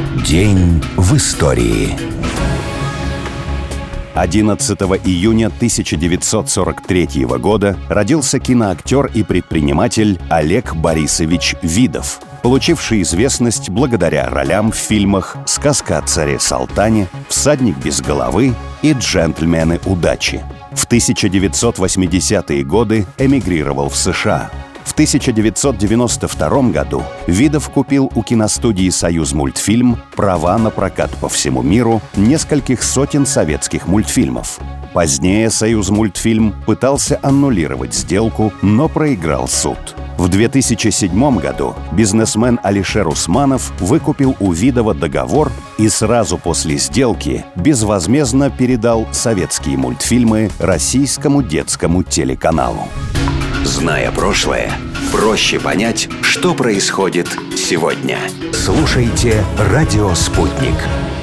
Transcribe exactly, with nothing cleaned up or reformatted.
День в истории. одиннадцатого июня тысяча девятьсот сорок третьего года родился киноактер и предприниматель Олег Борисович Видов, получивший известность благодаря ролям в фильмах «Сказка о царе Салтане», «Всадник без головы» и «Джентльмены удачи». В тысяча девятьсот восьмидесятые годы эмигрировал в США. В тысяча девятьсот девяносто втором году Видов купил у киностудии «Союзмультфильм» права на прокат по всему миру нескольких сотен советских мультфильмов. Позднее «Союзмультфильм» пытался аннулировать сделку, но проиграл суд. В две тысячи седьмом году бизнесмен Алишер Усманов выкупил у Видова договор и сразу после сделки безвозмездно передал советские мультфильмы российскому детскому телеканалу. Зная прошлое, проще понять, что происходит сегодня. Слушайте «Радио Спутник».